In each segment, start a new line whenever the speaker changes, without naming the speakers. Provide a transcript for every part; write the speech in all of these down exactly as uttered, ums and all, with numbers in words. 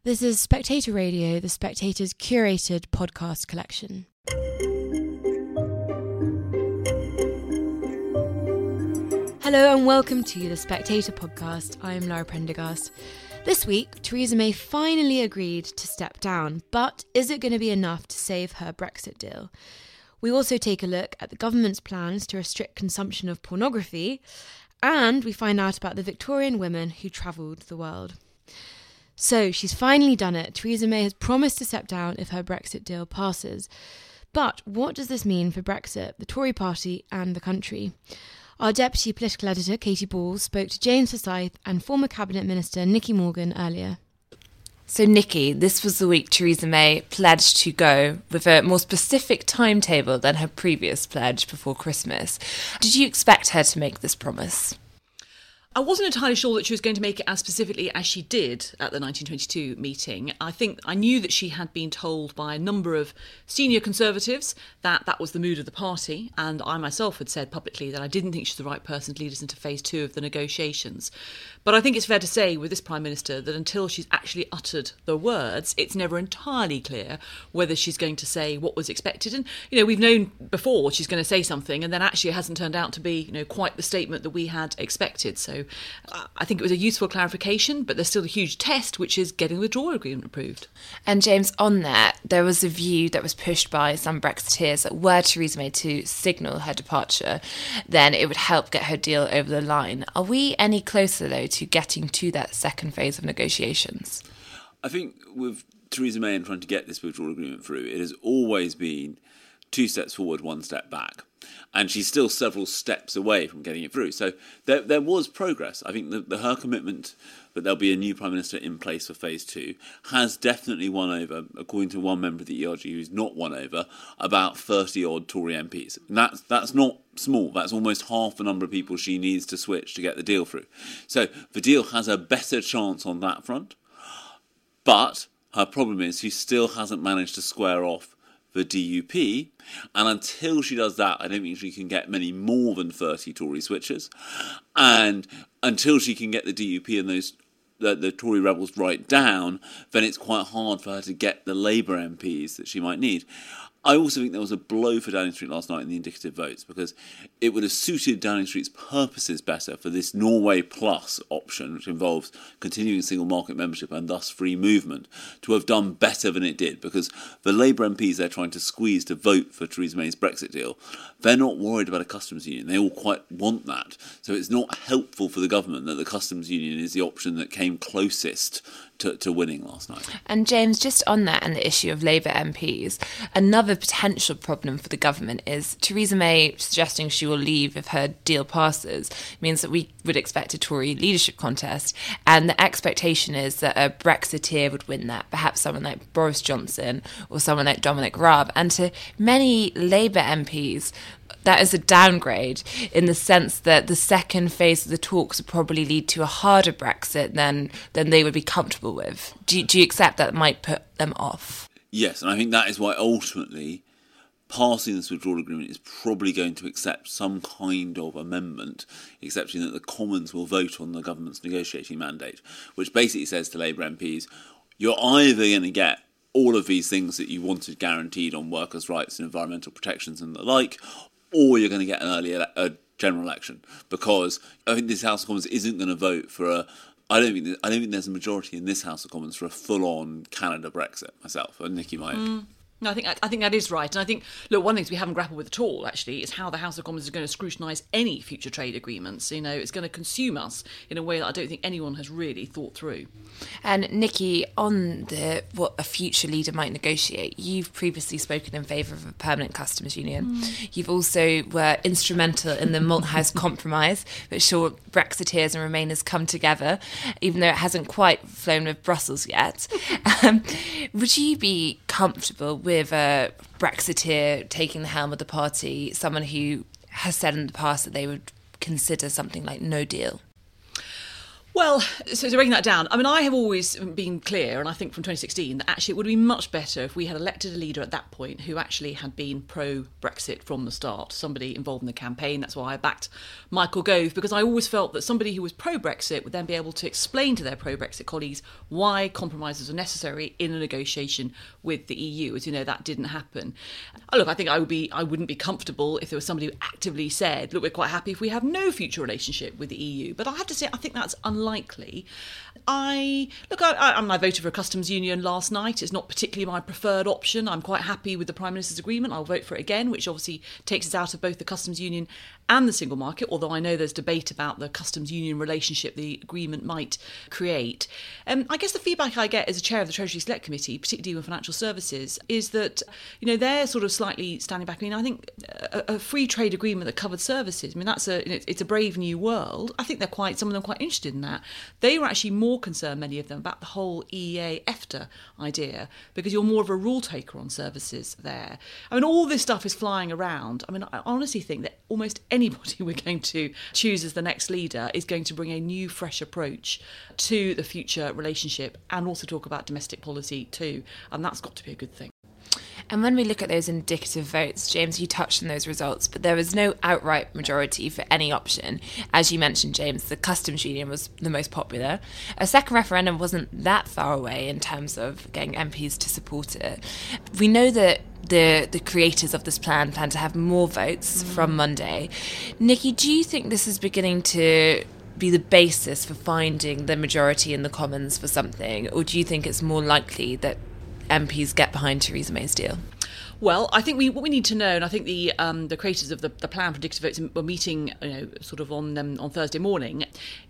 This is Spectator Radio, the Spectator's curated podcast collection. Hello and welcome to the Spectator podcast. I'm Lara Prendergast. This week, Theresa May finally agreed to step down, but is it going to be enough to save her Brexit deal? We also take a look at the government's plans to restrict consumption of pornography, and we find out about the Victorian women who travelled the world. So, she's finally done it. Theresa May has promised to step down if her Brexit deal passes. But what does this mean for Brexit, the Tory party and the country? Our Deputy Political Editor, Katie Ball, spoke to James Forsyth and former Cabinet Minister Nicky Morgan earlier.
So, Nicky, this was the week Theresa May pledged to go with a more specific timetable than her previous pledge before Christmas. Did you expect her to make this promise?
I wasn't entirely sure that she was going to make it as specifically as she did at the nineteen twenty-two meeting. I think I knew that she had been told by a number of senior Conservatives that that was the mood of the party, and I myself had said publicly that I didn't think she's the right person to lead us into phase two of the negotiations. But I think it's fair to say with this Prime Minister that until she's actually uttered the words, it's never entirely clear whether she's going to say what was expected. And, you know, we've known before she's going to say something, and then actually it hasn't turned out to be, you know, quite the statement that we had expected. So I think it was a useful clarification, but there's still a huge test, which is getting the withdrawal agreement approved.
And James, on that, there was a view that was pushed by some Brexiteers that were Theresa May to signal her departure, then it would help get her deal over the line. Are we any closer, though, to getting to that second phase of negotiations?
I think with Theresa May and trying to get this withdrawal agreement through, it has always been two steps forward, one step back. And she's still several steps away from getting it through. So there there was progress. I think the, the, her commitment that there'll be a new Prime Minister in place for phase two has definitely won over, according to one member of the E R G who's not won over, about thirty-odd Tory M Ps. And that's, that's not small. That's almost half the number of people she needs to switch to get the deal through. So the deal has a better chance on that front. But her problem is she still hasn't managed to square off the D U P, and until she does that, I don't think she can get many more than thirty Tory switchers, and until she can get the D U P and those the, the Tory rebels right down, then it's quite hard for her to get the Labour M Ps that she might need. I also think there was a blow for Downing Street last night in the indicative votes, because it would have suited Downing Street's purposes better for this Norway Plus option, which involves continuing single market membership and thus free movement, to have done better than it did, because the Labour M Ps they're trying to squeeze to vote for Theresa May's Brexit deal, they're not worried about a customs union. They all quite want that. So it's not helpful for the government that the customs union is the option that came closest to, to winning last night.
And James, just on that and the issue of Labour M Ps, another potential problem for the government is Theresa May suggesting she will leave if her deal passes means that we would expect a Tory leadership contest, and the expectation is that a Brexiteer would win that, perhaps someone like Boris Johnson or someone like Dominic Raab. And to many Labour M Ps, that is a downgrade in the sense that the second phase of the talks would probably lead to a harder Brexit than than they would be comfortable with. Do you, do you accept that might put them off?
Yes, and I think that is why ultimately passing this withdrawal agreement is probably going to accept some kind of amendment, accepting that the Commons will vote on the government's negotiating mandate, which basically says to Labour M Ps, you're either going to get all of these things that you wanted guaranteed on workers' rights and environmental protections and the like, or you're going to get an early ele- a general election, because I think this House of Commons isn't going to vote for a. I don't think I don't think there's a majority in this House of Commons for a full-on Canada Brexit. Myself, and Nicky might.
Mm. No, I think I think that is right. And I think, look, one of the things we haven't grappled with at all, actually, is how the House of Commons is going to scrutinise any future trade agreements. You know, it's going to consume us in a way that I don't think anyone has really thought through.
And Nicky, on the what a future leader might negotiate, you've previously spoken in favour of a permanent customs union. Mm. You've also were instrumental in the Malthouse Compromise, which saw Brexiteers and Remainers come together, even though it hasn't quite flown with Brussels yet. um, would you be comfortable with with a Brexiteer taking the helm of the party, someone who has said in the past that they would consider something like no deal?
Well, so to breaking that down, I mean, I have always been clear, and I think from twenty sixteen, that actually it would be much better if we had elected a leader at that point who actually had been pro-Brexit from the start, somebody involved in the campaign. That's why I backed Michael Gove, because I always felt that somebody who was pro-Brexit would then be able to explain to their pro-Brexit colleagues why compromises are necessary in a negotiation with the E U. As you know, that didn't happen. Look, I think I would be, I wouldn't be comfortable if there was somebody who actively said, look, we're quite happy if we have no future relationship with the E U. But I have to say, I think that's unlikely. Unlikely. I look. I, I, I voted for a customs union last night. It's not particularly my preferred option. I'm quite happy with the Prime Minister's agreement. I'll vote for it again, which obviously takes us out of both the customs union and the single market. Although I know there's debate about the customs union relationship the agreement might create. Um, I guess the feedback I get as a chair of the Treasury Select Committee, particularly with financial services, is that you know they're sort of slightly standing back. I mean, I think a, a free trade agreement that covered services. I mean, that's a it's a brave new world. I think they're quite some of them are quite interested in that. They were actually more concerned, many of them, about the whole E E A EFTA idea, because you're more of a rule taker on services there. I mean, all this stuff is flying around. I mean, I honestly think that almost anybody we're going to choose as the next leader is going to bring a new, fresh approach to the future relationship and also talk about domestic policy too. And that's got to be a good thing.
And when we look at those indicative votes, James, you touched on those results, but there was no outright majority for any option. As you mentioned, James, the customs union was the most popular. A second referendum wasn't that far away in terms of getting M Ps to support it. We know that the the creators of this plan plan to have more votes mm. from Monday. Nikki, do you think this is beginning to be the basis for finding the majority in the Commons for something, or do you think it's more likely that M Ps get behind Theresa May's deal?
Well, I think we what we need to know, and I think the um, the creators of the, the plan for indicative votes were meeting, you know, sort of on um, on Thursday morning,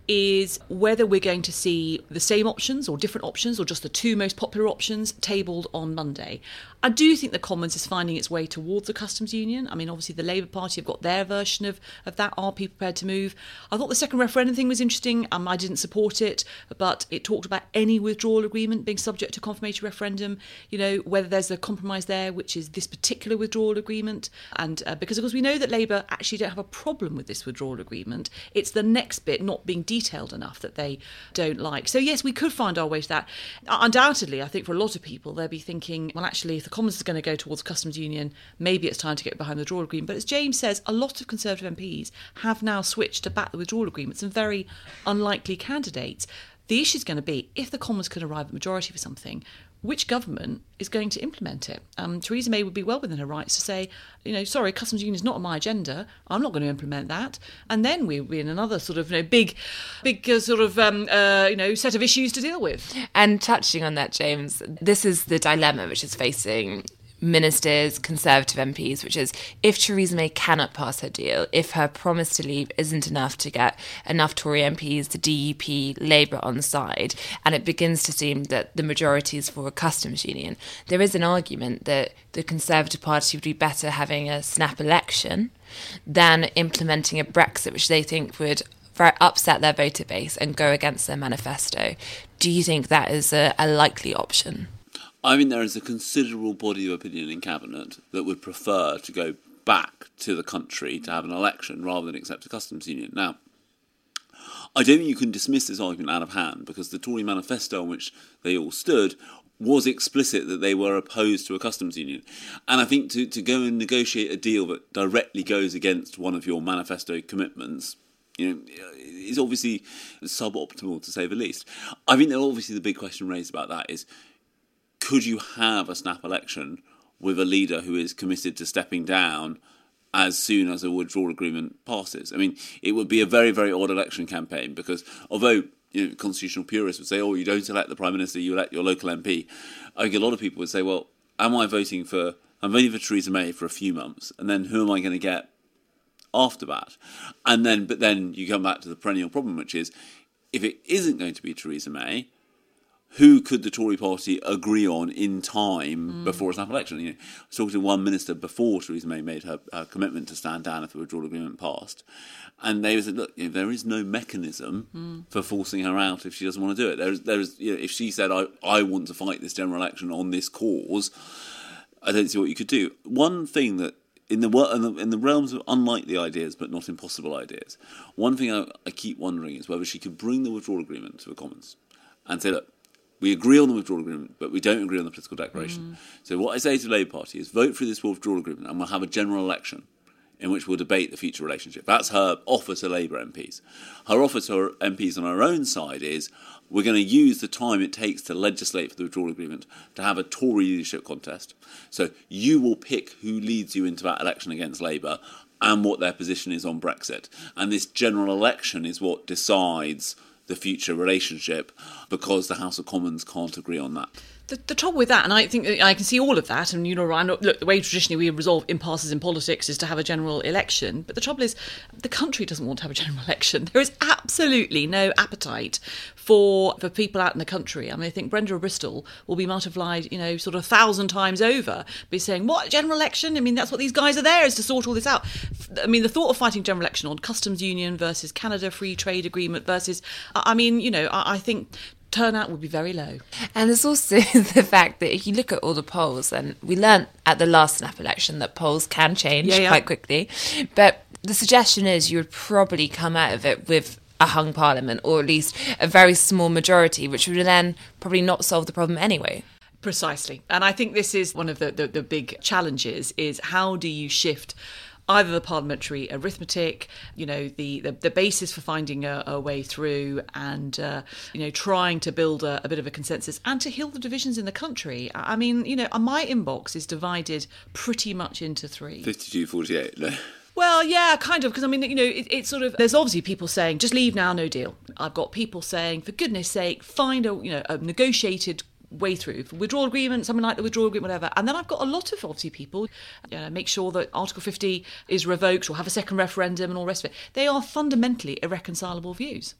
is whether we're going to see the same options or different options or just the two most popular options tabled on Monday. I do think the Commons is finding its way towards the customs union. I mean, obviously the Labour Party have got their version of, of that. Are people prepared to move? I thought the second referendum thing was interesting. Um, I didn't support it, but it talked about any withdrawal agreement being subject to confirmatory referendum, you know, whether there's a compromise there, which is this particular withdrawal agreement. And uh, because, of course, we know that Labour actually don't have a problem with this withdrawal agreement. It's the next bit not being detailed enough that they don't like. So, yes, we could find our way to that. Undoubtedly, I think for a lot of people, they'll be thinking, well, actually, if the Commons is going to go towards customs union, maybe it's time to get behind the withdrawal agreement. But as James says, a lot of Conservative M Ps have now switched to back the withdrawal agreement, some very unlikely candidates. The issue is going to be, if the Commons can arrive at majority for something, which government is going to implement it? Um, Theresa May would be well within her rights to say, you know, sorry, customs union is not on my agenda. I'm not going to implement that. And then we'll be in another sort of, you know, big, big uh, sort of, um, uh, you know, set of issues to deal with.
And touching on that, James, this is the dilemma which is facing ministers, Conservative M Ps, which is if Theresa May cannot pass her deal, if her promise to leave isn't enough to get enough Tory M Ps, the D U P, Labour on side, and it begins to seem that the majority is for a customs union, there is an argument that the Conservative Party would be better having a snap election than implementing a Brexit, which they think would very upset their voter base and go against their manifesto. Do you think that is a, a likely option?
I mean, there is a considerable body of opinion in Cabinet that would prefer to go back to the country to have an election rather than accept a customs union. Now, I don't think you can dismiss this argument out of hand, because the Tory manifesto on which they all stood was explicit that they were opposed to a customs union. And I think to, to go and negotiate a deal that directly goes against one of your manifesto commitments, you know, is obviously suboptimal, to say the least. I think that obviously the big question raised about that is, could you have a snap election with a leader who is committed to stepping down as soon as a withdrawal agreement passes? I mean, it would be a very, very odd election campaign, because although, you know, constitutional purists would say, oh, you don't elect the Prime Minister, you elect your local M P, I think a lot of people would say, well, am I voting for, I'm voting for Theresa May for a few months, and then who am I going to get after that? And then, but then you come back to the perennial problem, which is, if it isn't going to be Theresa May, who could the Tory party agree on in time mm. before a snap election? You know, I was talking to one minister before Theresa May made her, her commitment to stand down if the withdrawal agreement passed, and they said, look, you know, there is no mechanism mm. for forcing her out if she doesn't want to do it. There is, there is, you know, if she said, I, I want to fight this general election on this cause, I don't see what you could do. One thing that in the, in the in the realms of unlikely ideas but not impossible ideas, one thing I, I keep wondering is whether she could bring the withdrawal agreement to the Commons and say, look, we agree on the withdrawal agreement, but we don't agree on the political declaration. Mm. So what I say to the Labour Party is vote for this withdrawal agreement and we'll have a general election in which we'll debate the future relationship. That's her offer to Labour M Ps. Her offer to her M Ps on her own side is we're going to use the time it takes to legislate for the withdrawal agreement to have a Tory leadership contest. So you will pick who leads you into that election against Labour and what their position is on Brexit. And this general election is what decides the future relationship because the House of Commons can't agree on that.
The, the trouble with that, and I think I can see all of that, and you know, Ryan, look, the way traditionally we resolve impasses in politics is to have a general election, but the trouble is the country doesn't want to have a general election. There is absolutely no appetite for for people out in the country. I mean, I think Brenda of Bristol will be multiplied, you know, sort of a thousand times over, be saying, what, general election? I mean, that's what these guys are there, is to sort all this out. I mean, the thought of fighting general election on customs union versus Canada free trade agreement versus, I mean, you know, I, I think turnout would be very low.
And there's also the fact that if you look at all the polls, and we learnt at the last snap election that polls can change yeah, yeah. quite quickly, but the suggestion is you would probably come out of it with a hung parliament, or at least a very small majority, which would then probably not solve the problem anyway.
Precisely. And I think this is one of the, the, the big challenges, is how do you shift either the parliamentary arithmetic, you know, the, the, the basis for finding a, a way through and, uh, you know, trying to build a, a bit of a consensus and to heal the divisions in the country. I mean, you know, my inbox is divided pretty much into three.
fifty-two forty-eight, no.
Well, yeah, kind of, because I mean, you know, it, it's sort of, there's obviously people saying, just leave now, no deal. I've got people saying, for goodness sake, find a, you know, a negotiated way through for withdrawal agreement, something like the withdrawal agreement, whatever. And then I've got a lot of obviously people, you know, make sure that Article fifty is revoked or have a second referendum and all the rest of it. They are fundamentally irreconcilable views.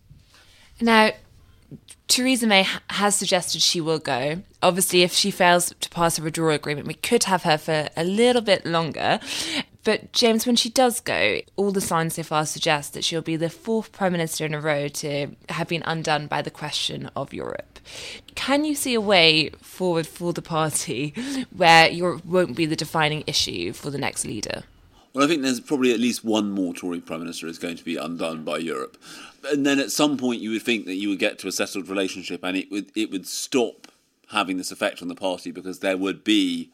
Now, Theresa May has suggested she will go. Obviously, if she fails to pass a withdrawal agreement, we could have her for a little bit longer. But James, when she does go, all the signs so far suggest that she'll be the fourth Prime Minister in a row to have been undone by the question of Europe. Can you see a way forward for the party where Europe won't be the defining issue for the next leader?
Well, I think there's probably at least one more Tory Prime Minister is going to be undone by Europe. And then at some point you would think that you would get to a settled relationship and it would it would stop having this effect on the party because there would be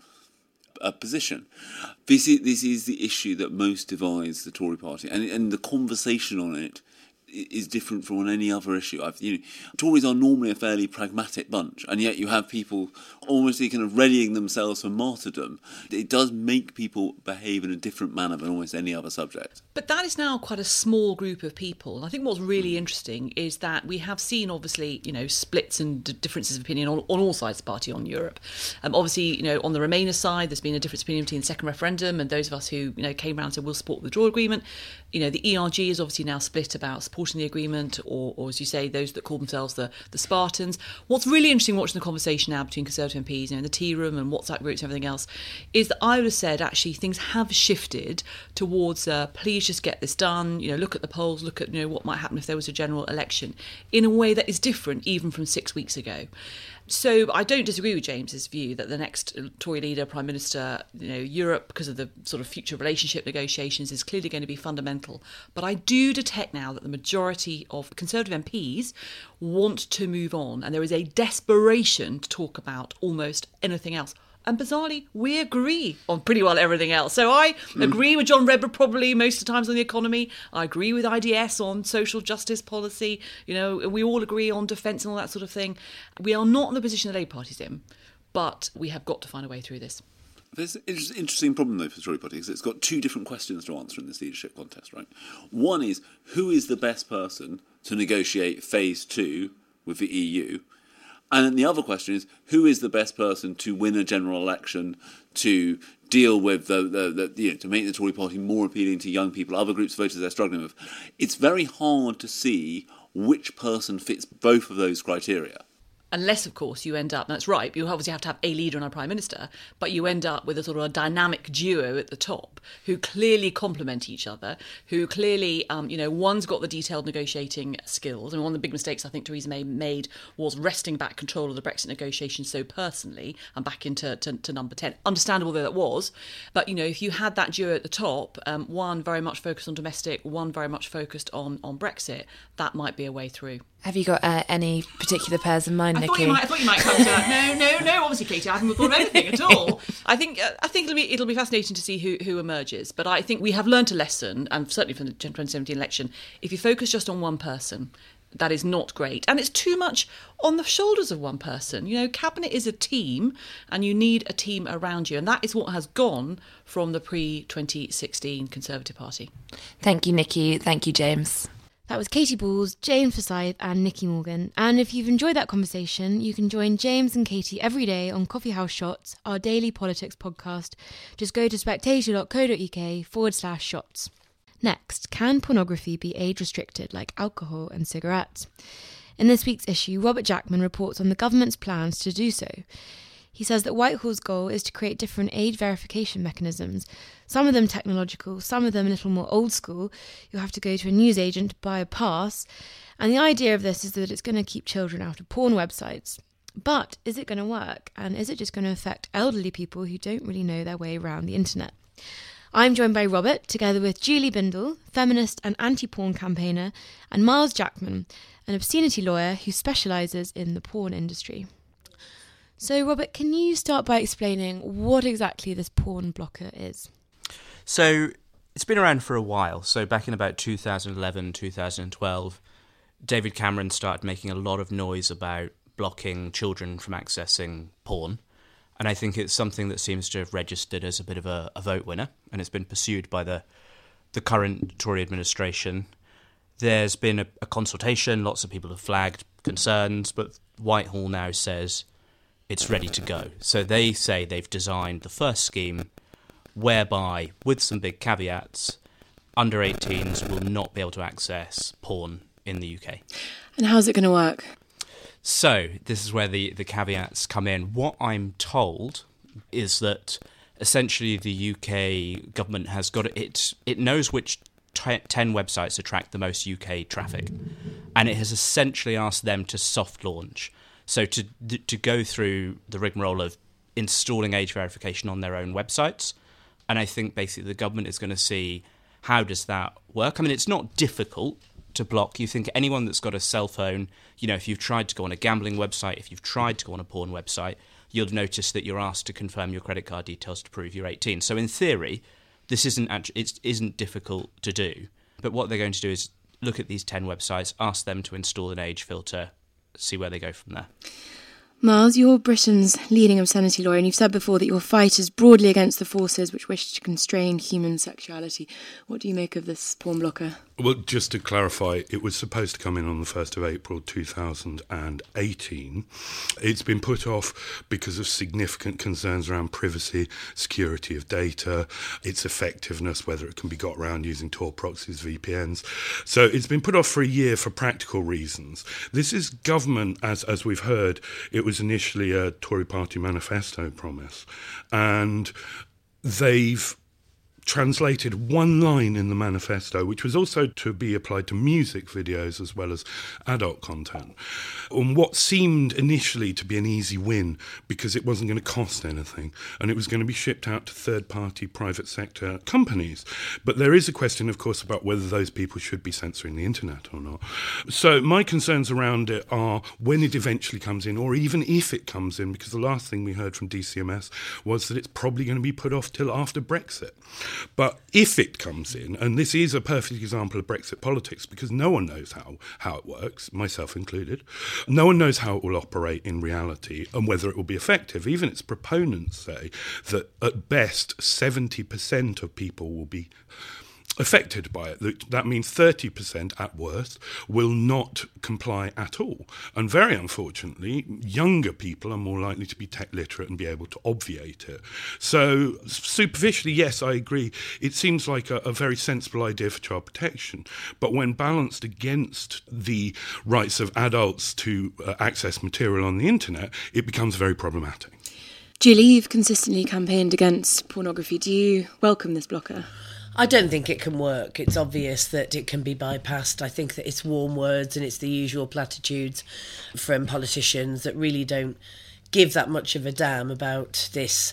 a position. This is, this is the issue that most divides the Tory party, and, and the conversation on it is different from on any other issue. I've, you know, Tories are normally a fairly pragmatic bunch, and yet you have people almost kind of readying themselves for martyrdom. It does make people behave in a different manner than almost any other subject.
But that is now quite a small group of people. And I think what's really interesting is that we have seen, obviously, you know, splits and d- differences of opinion on, on all sides of the party on Europe. Um, obviously, you know, on the Remainer side, there's been a difference between the second referendum and those of us who, you know, came around and said we'll support the withdrawal agreement. You know, the E R G is obviously now split about supporting the agreement, or, or as you say, those that call themselves the, the Spartans. What's really interesting watching the conversation now between Conservative M Ps, you know, in the tea room and WhatsApp groups and everything else, is that I would have said actually things have shifted towards uh, please just get this done, you know, look at the polls, look at, you know, what might happen if there was a general election, in a way that is different even from six weeks ago. So I don't disagree with James's view that the next Tory leader, Prime Minister, you know, Europe, because of the sort of future relationship negotiations, is clearly going to be fundamental. But I do detect now that the majority of Conservative M Ps want to move on, and there is a desperation to talk about almost anything else. And bizarrely, we agree on pretty well everything else. So I mm. agree with John Redwood probably most of the times on the economy. I agree with I D S on social justice policy. You know, we all agree on defence and all that sort of thing. We are not in the position the Labour Party's in, but we have got to find a way through this.
There's an interesting problem, though, for the Tory party, because it's got two different questions to answer in this leadership contest, right? One is, who is the best person to negotiate phase two with the E U? And then the other question is, who is the best person to win a general election, to deal with the, the, the you know, to make the Tory party more appealing to young people, other groups of voters they're struggling with? It's very hard to see which person fits both of those criteria.
Unless, of course, you end up, that's right, you obviously have to have a leader and a prime minister, but you end up with a sort of a dynamic duo at the top who clearly complement each other, who clearly, um, you know, one's got the detailed negotiating skills. And one of the big mistakes I think Theresa May made was wresting back control of the Brexit negotiations so personally and back into to, to number ten. Understandable though that was. But, you know, if you had that duo at the top, um, one very much focused on domestic, one very much focused on, on Brexit, that might be a way through.
Have you got uh, any particular pairs in mind,
I
Nikki?
thought, you might, I thought you might come to that. No, no, no. Obviously, Katie, I haven't thought of anything at all. I think uh, I think it'll be it'll be fascinating to see who, who emerges. But I think we have learnt a lesson, and certainly from the twenty seventeen election, if you focus just on one person, that is not great. And it's too much on the shoulders of one person. You know, Cabinet is a team, and you need a team around you. And that is what has gone from the pre-twenty sixteen Conservative Party.
Thank you, Nikki. Thank you, James.
That was Katie Balls, James Forsyth and Nikki Morgan. And if you've enjoyed that conversation, you can join James and Katie every day on Coffee House Shots, our daily politics podcast. Just go to spectator.co.uk forward slash shots. Next, can pornography be age restricted like alcohol and cigarettes? In this week's issue, Robert Jackman reports on the government's plans to do so. He says that Whitehall's goal is to create different age verification mechanisms, some of them technological, some of them a little more old school. You'll have to go to a newsagent to buy a pass. And the idea of this is that it's going to keep children out of porn websites. But is it going to work? And is it just going to affect elderly people who don't really know their way around the internet? I'm joined by Robert, together with Julie Bindel, feminist and anti-porn campaigner, and Miles Jackman, an obscenity lawyer who specialises in the porn industry. So, Robert, can you start by explaining what exactly this porn blocker is?
So, it's been around for a while. So, back in about two thousand eleven, two thousand twelve, David Cameron started making a lot of noise about blocking children from accessing porn. And I think it's something that seems to have registered as a bit of a, a vote winner, and it's been pursued by the the current Tory administration. There's been a, a consultation, lots of people have flagged concerns, but Whitehall now says it's ready to go. So they say they've designed the first scheme whereby, with some big caveats, under eighteens will not be able to access porn in the U K.
And how's it going to work?
So this is where the, the caveats come in. What I'm told is that essentially the U K government has got it. It knows which t- ten websites attract the most U K traffic, and it has essentially asked them to soft launch. So to to go through the rigmarole of installing age verification on their own websites. And I think basically the government is going to see how does that work. I mean, it's not difficult to block. You think anyone that's got a cell phone, you know, if you've tried to go on a gambling website, if you've tried to go on a porn website, you'll notice that you're asked to confirm your credit card details to prove you're eighteen. So in theory, this isn't actually, it isn't difficult to do. But what they're going to do is look at these ten websites, ask them to install an age filter, see where they go from there.
Miles, you're Britain's leading obscenity lawyer, and you've said before that your fight is broadly against the forces which wish to constrain human sexuality. What do you make of this porn blocker?
Well, just to clarify, it was supposed to come in on the first of April two thousand eighteen. It's been put off because of significant concerns around privacy, security of data, its effectiveness, whether it can be got around using Tor proxies, V P Ns. So it's been put off for a year for practical reasons. This is government, as as we've heard, it was initially a Tory party manifesto promise, and they've translated one line in the manifesto, which was also to be applied to music videos as well as adult content, on what seemed initially to be an easy win because it wasn't going to cost anything and it was going to be shipped out to third-party private sector companies. But there is a question, of course, about whether those people should be censoring the internet or not. So my concerns around it are when it eventually comes in, or even if it comes in, because the last thing we heard from D C M S was that it's probably going to be put off till after Brexit. But if it comes in, and this is a perfect example of Brexit politics because no one knows how, how it works, myself included, no one knows how it will operate in reality and whether it will be effective. Even its proponents say that at best seventy percent of people will be affected by it. That- That means thirty percent at worst will not comply at all. And very unfortunately, younger people are more likely to be tech literate and be able to obviate it. So superficially, yes, I agree. It seems like a, a very sensible idea for child protection. But when balanced against the rights of adults to uh, access material on the internet, it becomes very problematic.
Julie, you've consistently campaigned against pornography. Do you welcome this blocker?
I don't think it can work. It's obvious that it can be bypassed. I think that it's warm words and it's the usual platitudes from politicians that really don't give that much of a damn about this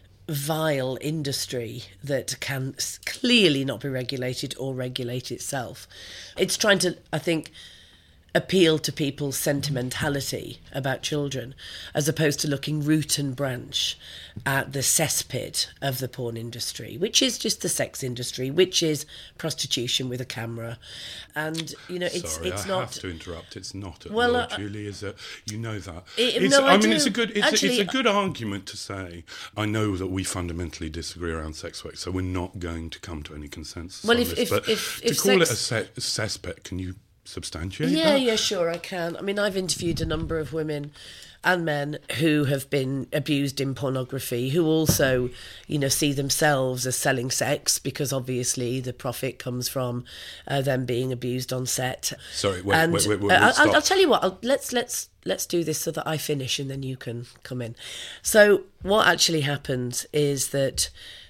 vile industry that can clearly not be regulated or regulate itself. It's trying to, I think, appeal to people's sentimentality about children, as opposed to looking root and branch at the cesspit of the porn industry, which is just the sex industry, which is prostitution with a camera. And, you know, it's
Sorry,
it's
I
not...
have to interrupt. It's not at
Well,
law,
uh,
Julie. Is a, you know that.
It-
It's,
no, I
I mean,
do.
it's a good. It's,
Actually,
a, it's a good argument to say. I know that we fundamentally disagree around sex work, so we're not going to come to any consensus
Well,
on
if-
this.
if-
but
if-
to
if
call it
sex-
a se- cesspit, can you substantiate
Yeah,
that?
yeah, sure, I can. I mean, I've interviewed a number of women and men who have been abused in pornography, who also, you know, see themselves as selling sex, because obviously the profit comes from uh, them being abused on set.
Sorry, wait,
and,
wait, wait, wait,
uh,
wait,
I'll,
stop.
I'll tell you what. I'll, let's let's let's do this so that I finish and then you can come in. So what actually happens is that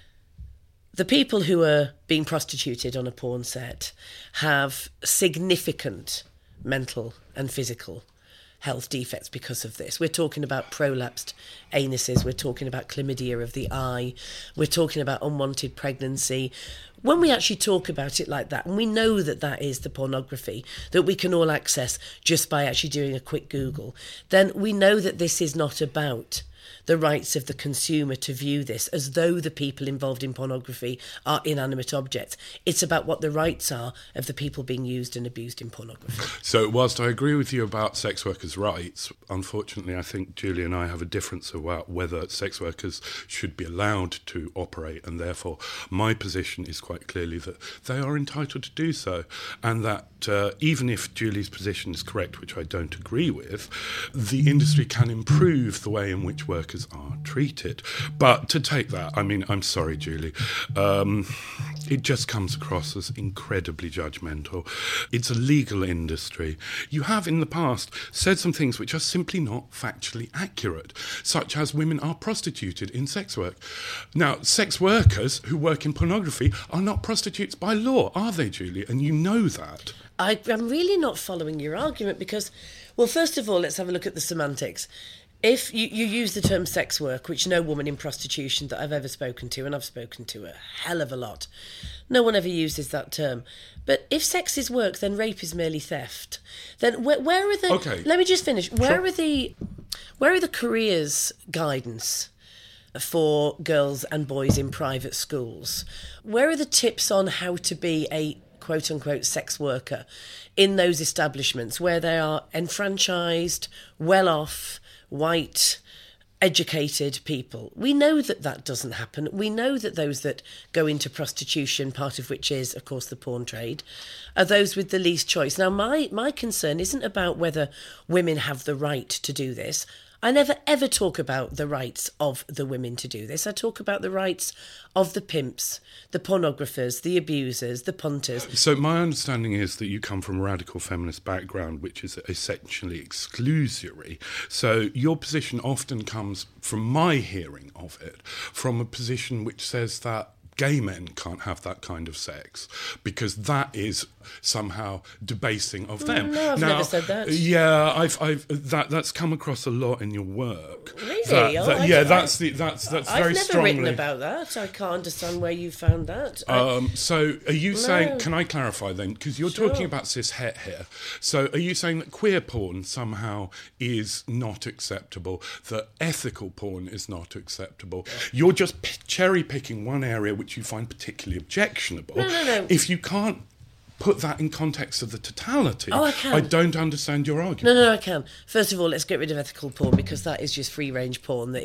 the people who are being prostituted on a porn set have significant mental and physical health defects because of this. We're talking about prolapsed anuses, we're talking about chlamydia of the eye, we're talking about unwanted pregnancy. When we actually talk about it like that, and we know that that is the pornography that we can all access just by actually doing a quick Google, then we know that this is not about the rights of the consumer to view this as though the people involved in pornography are inanimate objects. It's about what the rights are of the people being used and abused in pornography.
So whilst I agree with you about sex workers' rights, unfortunately I think Julie and I have a difference about whether sex workers should be allowed to operate, and therefore my position is quite clearly that they are entitled to do so, and that uh, even if Julie's position is correct, which I don't agree with, the industry can improve the way in which workers are treated. But to take that, I mean, I'm sorry, Julie, um, it just comes across as incredibly judgmental. It's a legal industry. You have in the past said some things which are simply not factually accurate, such as women are prostituted in sex work. Now, sex workers who work in pornography are not prostitutes by law, are they, Julie? And you know that.
I, I'm really not following your argument because, well, first of all, let's have a look at the semantics. If you, you use the term sex work, which no woman in prostitution that I've ever spoken to, and I've spoken to a hell of a lot, no one ever uses that term. But if sex is work, then rape is merely theft. Then where, where are the...
Okay.
Let me just finish. Where
Sure.
are the... Where are the careers guidance for girls and boys in private schools? Where are the tips on how to be a quote-unquote sex worker in those establishments where they are enfranchised, well-off, white, educated people? We know that that doesn't happen. We know that those that go into prostitution, part of which is, of course, the porn trade, are those with the least choice. Now, my, my concern isn't about whether women have the right to do this. I never ever talk about the rights of the women to do this. I talk about the rights of the pimps, the pornographers, the abusers, the punters.
So my understanding is that you come from a radical feminist background, which is essentially exclusory. So your position often comes, from my hearing of it, from a position which says that gay men can't have that kind of sex because that is somehow debasing of them.
No, I've
now,
never said that.
Yeah, I've, I've that that's come across a lot in your work.
Really?
That-
Oh,
that-
I-
yeah,
I-
that's the that's that's
I've
very
never
strongly.
written about that. I can't understand where you found that. I-
Um, so are you saying,
No.
can I clarify then, because you're
Sure.
talking about cishet here, so are you saying that queer porn somehow is not acceptable, that ethical porn is not acceptable? You're just p- cherry picking one area which you find particularly objectionable.
No, no, no.
If you can't put that in context of the totality,
Oh, I can.
don't understand your argument.
No, no, I can. First of all, let's get rid of ethical porn because that is just free-range porn that is a,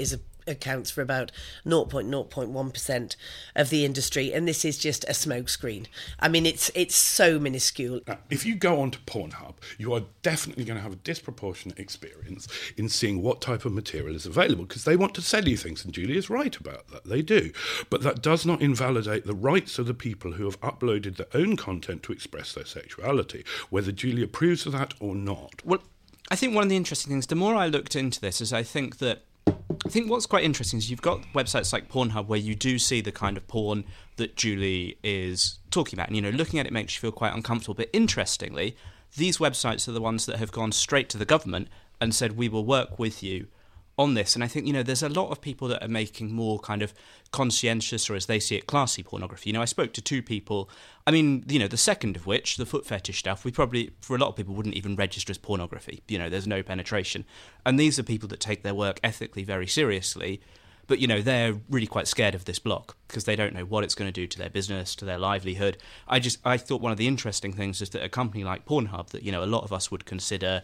accounts for about zero point zero point one percent of the industry, and this is just a smokescreen. I mean, it's it's so minuscule.
Now, if you go onto Pornhub, you are definitely going to have a disproportionate experience in seeing what type of material is available, because they want to sell you things, and Julie is right about that. They do. But that does not invalidate the rights of the people who have uploaded their own content to express their sexuality, whether Julie approves of that or not.
Well, I think one of the interesting things, the more I looked into this, is I think that I think what's quite interesting is you've got websites like Pornhub where you do see the kind of porn that Julie is talking about. And, you know, looking at it makes you feel quite uncomfortable. But interestingly, these websites are the ones that have gone straight to the government and said, we will work with you on this. And I think, you know, there's a lot of people that are making more kind of conscientious, or as they see it, classy pornography. You know, I spoke to two people, I mean, you know, the second of which, the foot fetish stuff, we probably, for a lot of people, wouldn't even register as pornography. You know, there's no penetration. And these are people that take their work ethically very seriously, but, you know, they're really quite scared of this block because they don't know what it's going to do to their business, to their livelihood. I just, I thought one of the interesting things is that a company like Pornhub, that, you know, a lot of us would consider,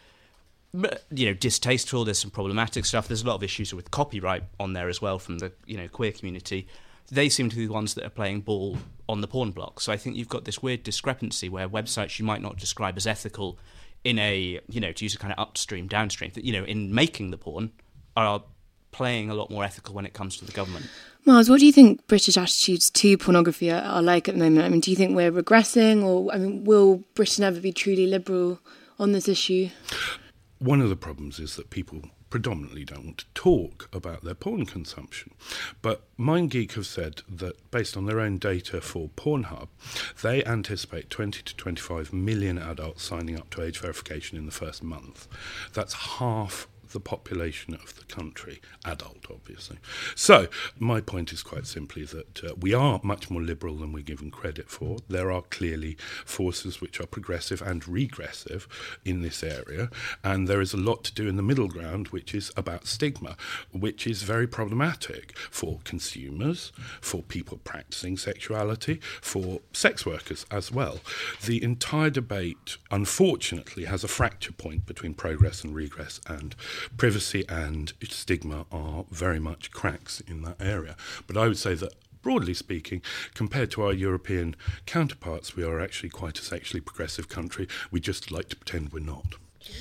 you know, distasteful, there's some problematic stuff, there's a lot of issues with copyright on there as well from the, you know, queer community. They seem to be the ones that are playing ball on the porn block. So I think you've got this weird discrepancy where websites you might not describe as ethical in a, you know, to use a kind of upstream, downstream, that, you know, in making the porn are playing a lot more ethical when it comes to the government.
Miles, what do you think British attitudes to pornography are, are like at the moment? I mean, do you think we're regressing, or, I mean, will Britain ever be truly liberal on this issue?
One of the problems is that people predominantly don't want to talk about their porn consumption. But MindGeek have said that, based on their own data for Pornhub, they anticipate twenty to twenty-five million adults signing up to age verification in the first month. That's half the population of the country, adult, obviously. So my point is quite simply that uh, we are much more liberal than we're given credit for. There are clearly forces which are progressive and regressive in this area, and there is a lot to do in the middle ground, which is about stigma, which is very problematic for consumers, for people practicing sexuality, for sex workers as well. The entire debate, unfortunately, has a fracture point between progress and regress, and privacy and stigma are very much cracks in that area. But I would say that, broadly speaking, compared to our European counterparts, we are actually quite a sexually progressive country. We just like to pretend we're not.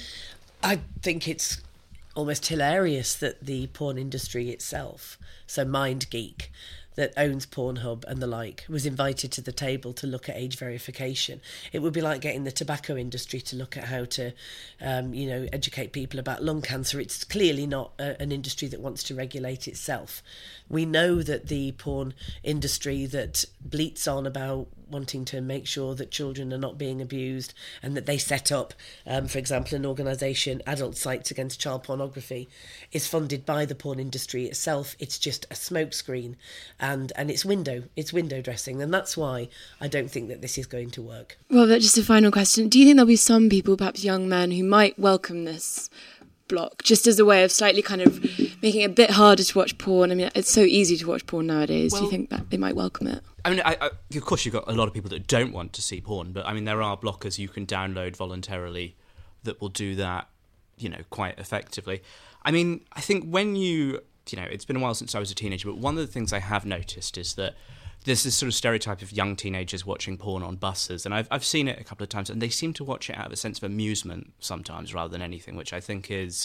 I think it's almost hilarious that the porn industry itself, so MindGeek, that owns Pornhub and the like, was invited to the table to look at age verification. It would be like getting the tobacco industry to look at how to, um, you know, educate people about lung cancer. It's clearly not a, an industry that wants to regulate itself. We know that the porn industry that bleats on about wanting to make sure that children are not being abused, and that they set up, um, for example, an organisation, Adult Sites Against Child Pornography, is funded by the porn industry itself. It's just a smokescreen, and, and it's window, it's window dressing, and that's why I don't think that this is going to work.
Robert, just a final question. Do you think there'll be some people, perhaps young men, who might welcome this block, just as a way of slightly kind of making it a bit harder to watch porn? I mean, it's so easy to watch porn nowadays. Well, do you think that they might welcome it?
I mean, I, I, of course you've got a lot of people that don't want to see porn, but I mean, there are blockers you can download voluntarily that will do that, you know, quite effectively. I mean, I think when you, you know, it's been a while since I was a teenager, but one of the things I have noticed is that there's this sort of stereotype of young teenagers watching porn on buses, and I've I've seen it a couple of times, and they seem to watch it out of a sense of amusement sometimes rather than anything, which I think is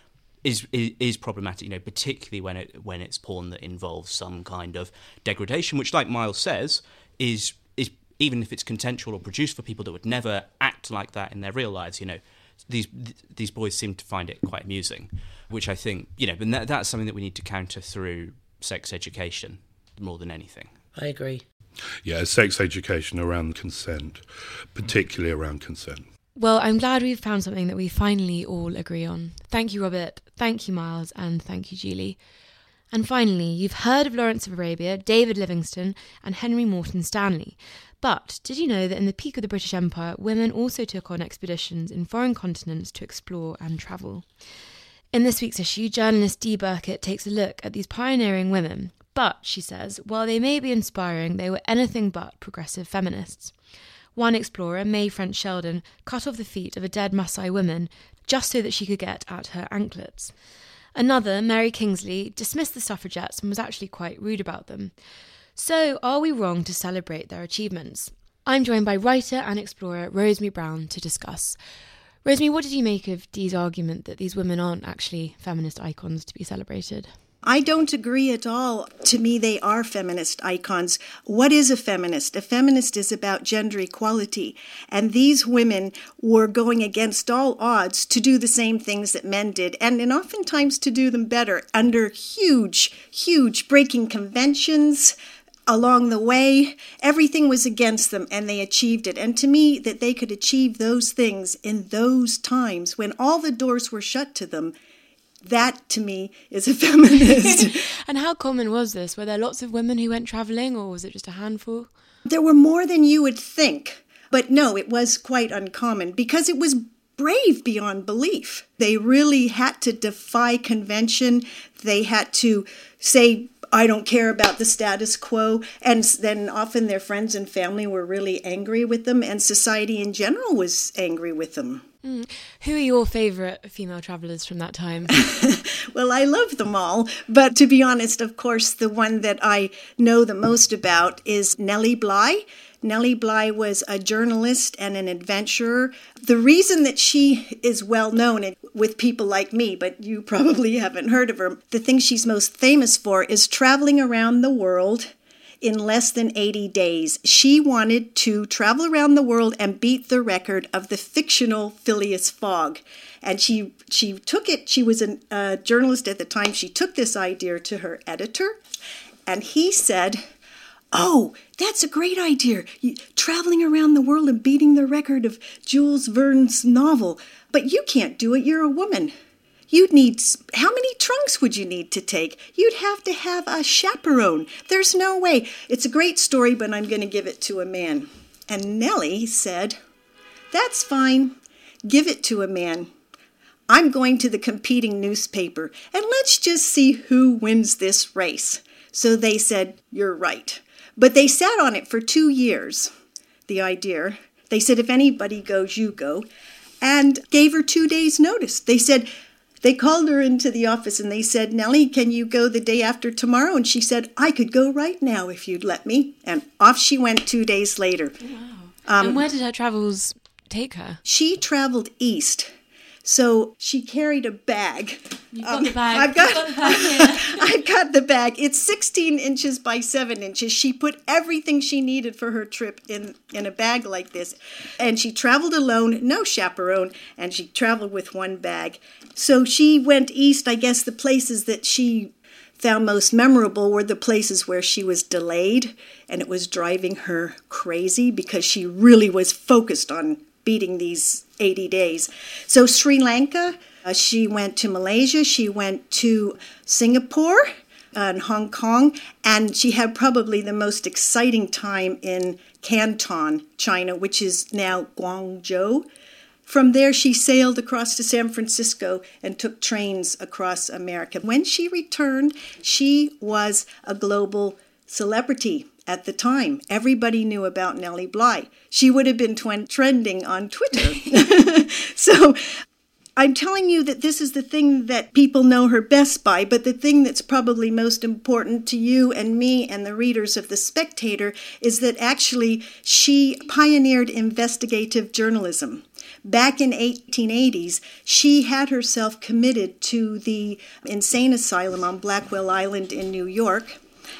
is is problematic. You know, particularly when it when it's porn that involves some kind of degradation, which, like Miles says, is is even if it's consensual or produced for people that would never act like that in their real lives. You know, these these boys seem to find it quite amusing, which I think, you know, but that, that's something that we need to counter through sex education more than anything.
I agree.
Yeah, sex education around consent, particularly around consent.
Well, I'm glad we've found something that we finally all agree on. Thank you, Robert. Thank you, Miles. And thank you, Julie. And finally, you've heard of Lawrence of Arabia, David Livingstone, and Henry Morton Stanley. But did you know that in the peak of the British Empire, women also took on expeditions in foreign continents to explore and travel? In this week's issue, journalist Dee Burkett takes a look at these pioneering women. But, she says, while they may be inspiring, they were anything but progressive feminists. One explorer, May French Sheldon, cut off the feet of a dead Maasai woman just so that she could get at her anklets. Another, Mary Kingsley, dismissed the suffragettes and was actually quite rude about them. So, are we wrong to celebrate their achievements? I'm joined by writer and explorer Rosemary Brown to discuss. Rosemary, what did you make of Dee's argument that these women aren't actually feminist icons to be celebrated?
I don't agree at all. To me, they are feminist icons. What is a feminist? A feminist is about gender equality. And these women were going against all odds to do the same things that men did, and, and oftentimes to do them better under huge, huge breaking conventions along the way. Everything was against them, and they achieved it. And to me, that they could achieve those things in those times when all the doors were shut to them, that, to me, is a feminist.
And how common was this? Were there lots of women who went travelling, or was it just a handful?
There were more than you would think. But no, it was quite uncommon because it was brave beyond belief. They really had to defy convention. They had to say, I don't care about the status quo. And then often their friends and family were really angry with them, and society in general was angry with them.
Mm. Who are your favourite female travellers from that time?
Well, I love them all. But to be honest, of course, the one that I know the most about is Nellie Bly. Nellie Bly was a journalist and an adventurer. The reason that she is well known with people like me, but you probably haven't heard of her, the thing she's most famous for is traveling around the world in less than eighty days. She wanted to travel around the world and beat the record of the fictional Phileas Fogg. And she she took it, she was a uh, journalist at the time, she took this idea to her editor, and he said, oh, that's a great idea, you, traveling around the world and beating the record of Jules Verne's novel. But you can't do it, you're a woman. You'd need, how many trunks would you need to take? You'd have to have a chaperone. There's no way. It's a great story, but I'm going to give it to a man. And Nellie said, that's fine. Give it to a man. I'm going to the competing newspaper, and let's just see who wins this race. So they said, you're right. But they sat on it for two years, the idea. They said, if anybody goes, you go, and gave her two days' notice. They said, they called her into the office and they said, Nellie, can you go the day after tomorrow? And she said, I could go right now if you'd let me. And off she went two days later.
Wow.
Um,
and where did her travels take her?
She traveled east. So she carried a bag.
You've got
um,
the bag.
I've got,
got the bag here.
I've got the bag. It's sixteen inches by seven inches. She put everything she needed for her trip in, in a bag like this. And she traveled alone, no chaperone, and she traveled with one bag. So she went east. I guess the places that she found most memorable were the places where she was delayed, and it was driving her crazy because she really was focused on beating these eighty days. So Sri Lanka, uh, she went to Malaysia, she went to Singapore uh, and Hong Kong, and she had probably the most exciting time in Canton, China, which is now Guangzhou. From there, she sailed across to San Francisco and took trains across America. When she returned, she was a global celebrity. At the time, everybody knew about Nellie Bly. She would have been tw- trending on Twitter. So I'm telling you that this is the thing that people know her best by, but the thing that's probably most important to you and me and the readers of The Spectator is that actually she pioneered investigative journalism. Back in eighteen eighties, she had herself committed to the insane asylum on Blackwell Island in New York.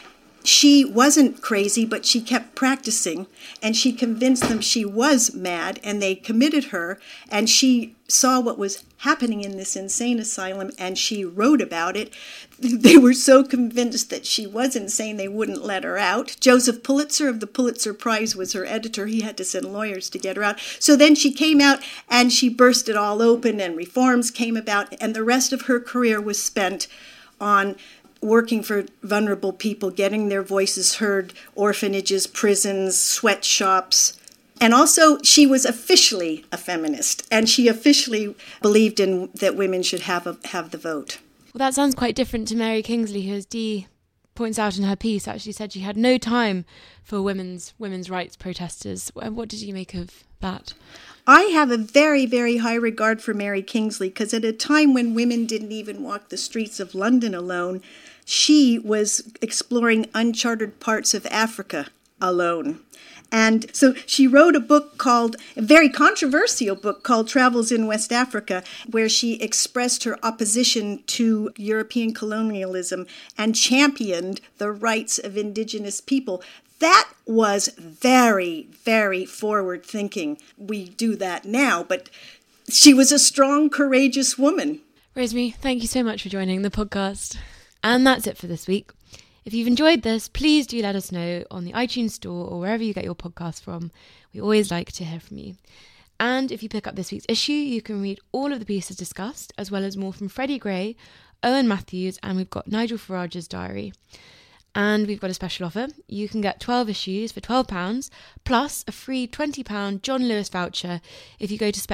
She wasn't crazy, but she kept practicing, and she convinced them she was mad, and they committed her, and she saw what was happening in this insane asylum, and she wrote about it. They were so convinced that she was insane, they wouldn't let her out. Joseph Pulitzer of the Pulitzer Prize was her editor. He had to send lawyers to get her out. So then she came out, and she burst it all open, and reforms came about, and the rest of her career was spent on working for vulnerable people, getting their voices heard, orphanages, prisons, sweatshops. And also, she was officially a feminist, and she officially believed in that women should have a, have the vote.
Well, that sounds quite different to Mary Kingsley, who, as Dee points out in her piece, actually said she had no time for women's women's rights protesters. What did you make of that?
I have a very, very high regard for Mary Kingsley because at a time when women didn't even walk the streets of London alone, she was exploring uncharted parts of Africa alone. And so she wrote a book called, a very controversial book called Travels in West Africa, where she expressed her opposition to European colonialism and championed the rights of indigenous people. That was very, very forward thinking. We do that now, but she was a strong, courageous woman.
Rosemary, thank you so much for joining the podcast. And that's it for this week. If you've enjoyed this, please do let us know on the iTunes store or wherever you get your podcasts from. We always like to hear from you. And if you pick up this week's issue, you can read all of the pieces discussed, as well as more from Freddie Gray, Owen Matthews, and we've got Nigel Farage's diary. And we've got a special offer. You can get twelve issues for twelve pounds, plus a free twenty pounds John Lewis voucher if you go to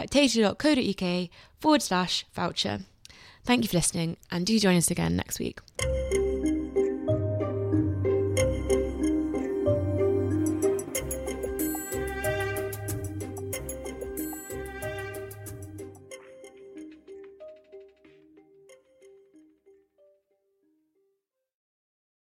spectator.co.uk forward slash voucher. Thank you for listening, and do join us again next week.